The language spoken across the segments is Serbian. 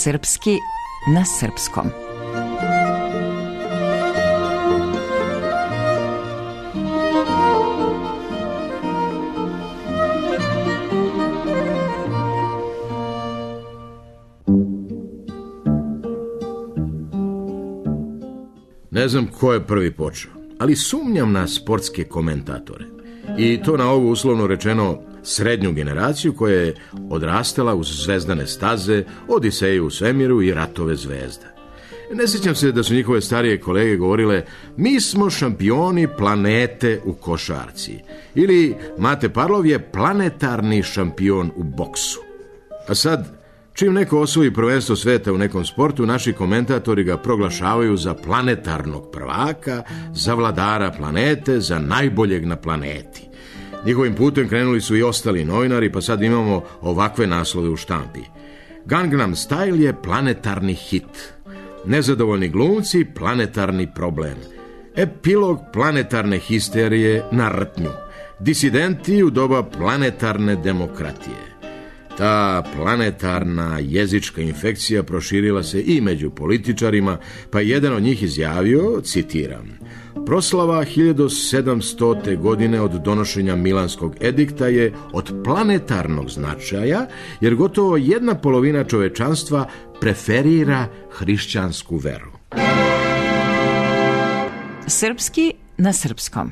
Srpski na srpskom. Ne znam ko je prvi počeo, ali sumnjam na sportske komentatore. I to na ovu uslovno rečeno srednju generaciju koja je odrastala uz zvezdane staze, Odiseje u svemiru i ratove zvezda. Ne sjećam se da su njihove starije kolege govorile: mi smo šampioni planete u košarci. Ili Mate Parlov je planetarni šampion u boksu. A sad, čim neko osvoji prvenstvo sveta u nekom sportu, naši komentatori ga proglašavaju za planetarnog prvaka, za vladara planete, za najboljeg na planeti. Njihovim putem krenuli su i ostali novinari, pa sad imamo ovakve naslove u štampi. Gangnam Style je planetarni hit. Nezadovoljni glumci, planetarni problem. Epilog planetarne histerije na rtnju. Disidenti u doba planetarne demokratije. Ta planetarna jezička infekcija proširila se i među političarima, pa je jedan od njih izjavio, citiram: proslava 1700. godine od donošenja Milanskog edikta je od planetarnog značaja, jer gotovo 1/2 čovečanstva preferira hrišćansku veru. Srpski na srpskom.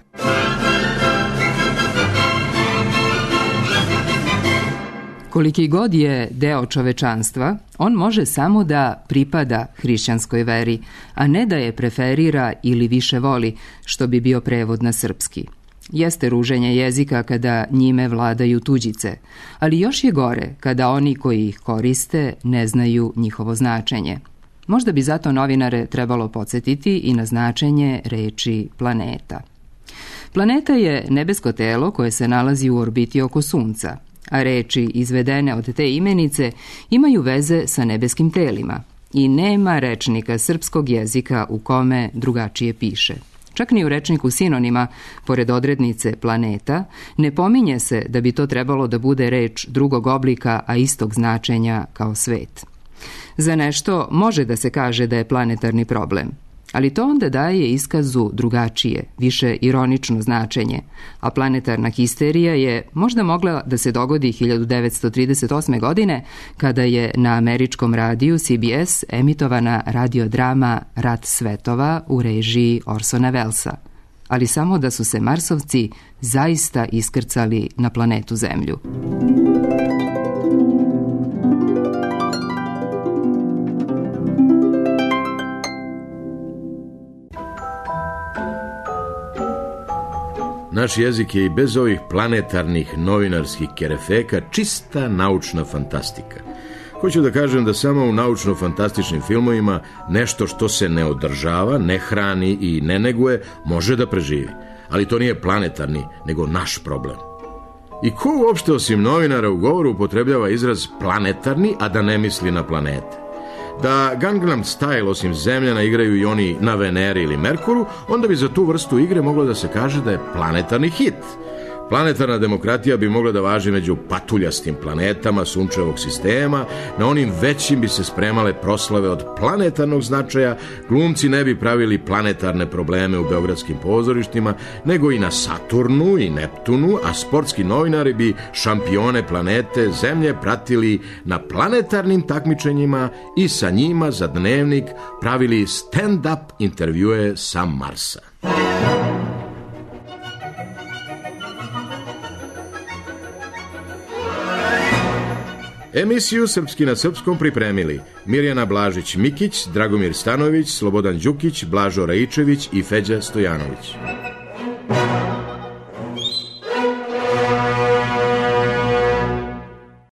Koliki god je deo čovečanstva, on može samo da pripada hrišćanskoj veri, a ne da je preferira ili više voli, što bi bio prevod na srpski. Jeste ruženje jezika kada njime vladaju tuđice, ali još je gore kada oni koji ih koriste ne znaju njihovo značenje. Možda bi zato novinare trebalo podsjetiti i na značenje reči planeta. Planeta je nebesko telo koje se nalazi u orbiti oko Sunca, a reči izvedene od te imenice imaju veze sa nebeskim telima i nema rečnika srpskog jezika u kome drugačije piše. Čak ni u rečniku sinonima, pored odrednice planeta, ne pominje se da bi to trebalo da bude reč drugog oblika, a istog značenja kao svet. Za nešto može da se kaže da je planetarni problem, ali to onda daje iskazu drugačije, više ironično značenje, a planetarna histerija je možda mogla da se dogodi 1938. godine kada je na američkom radiju CBS emitovana radiodrama Rat svetova u režiji Orsona Wellesa, ali samo da su se Marsovci zaista iskrcali na planetu Zemlju. Naš jezik je i bez ovih planetarnih novinarskih kerefeka čista naučna fantastika. Hoću da kažem da samo u naučno-fantastičnim filmovima nešto što se ne održava, ne hrani i ne neguje može da preživi. Ali to nije planetarni, nego naš problem. I ko uopšte osim novinara u govoru upotrebljava izraz planetarni, a da ne misli na planete? Da Gangnam Style osim Zemljana igraju i oni na Veneri ili Merkuru, onda bi za tu vrstu igre moglo da se kaže da je planetarni hit. Planetarna demokratija bi mogla da važi među patuljastim planetama sunčevog sistema, na onim većim bi se spremale proslave od planetarnog značaja, glumci ne bi pravili planetarne probleme u beogradskim pozorištima, nego i na Saturnu i Neptunu, a sportski novinari bi šampione planete Zemlje pratili na planetarnim takmičenjima i sa njima za dnevnik pravili stand-up intervjue sa Marsa. Emisiju Srpski na srpskom pripremili Mirjana Blažić-Mikić, Dragomir Stanović, Slobodan Đukić, Blažo Raičević i Feđa Stojanović.